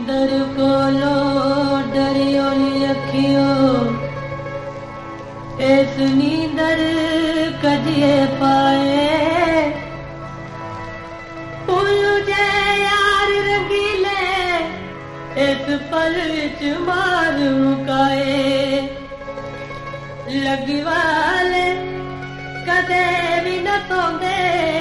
नींदर कोलो डरियो नी अखियो इस नींदर कजिए पाए जे यार रंगीले इस पल च मार मुकाए लगी वाले कदे भी न सौंदे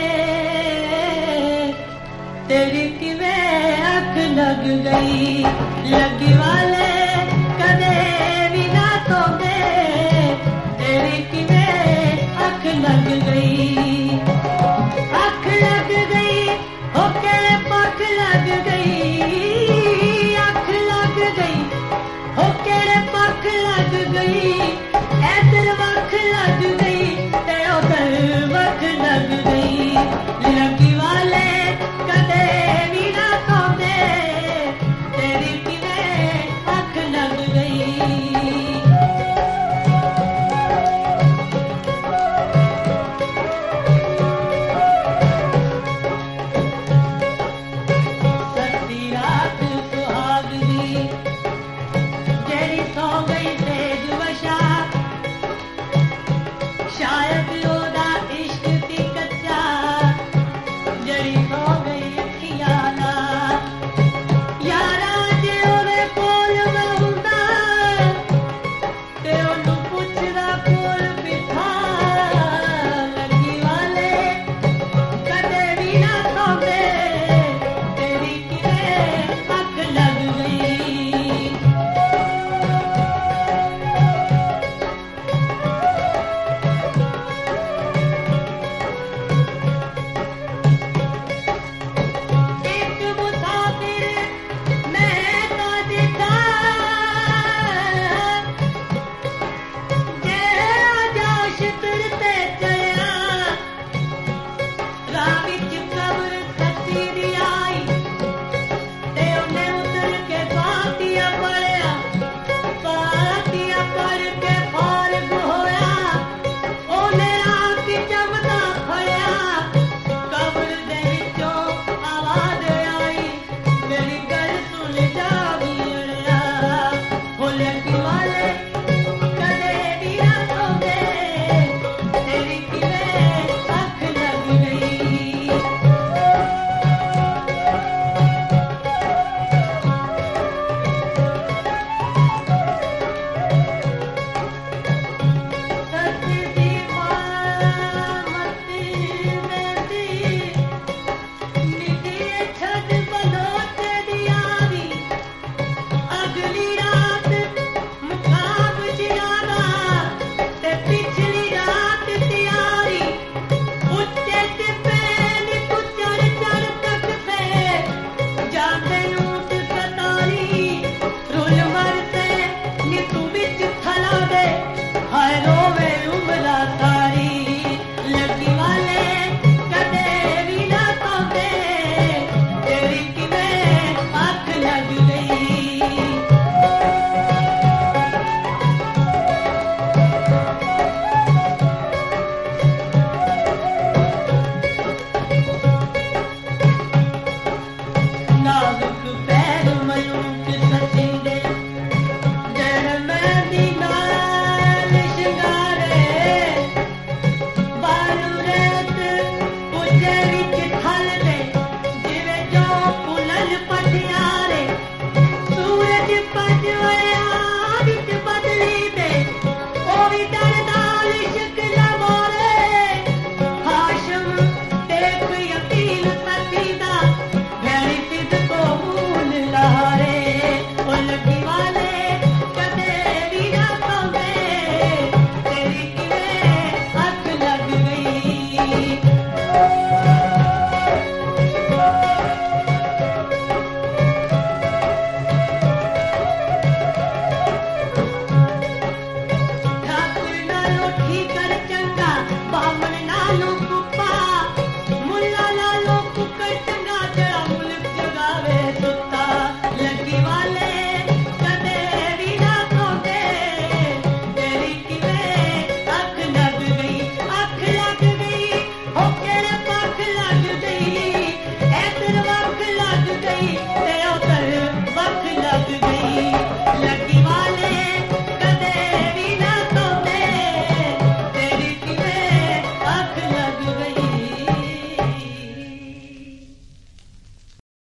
तेरी किवें अख लग गई लगी वाले कदे भी न सौंदे तेरी किवें अख लग गई अख लग गई होके पख लग गई अख लग गई होके पख लग गई ऐतर वख लग गई ते उधर वख लग गई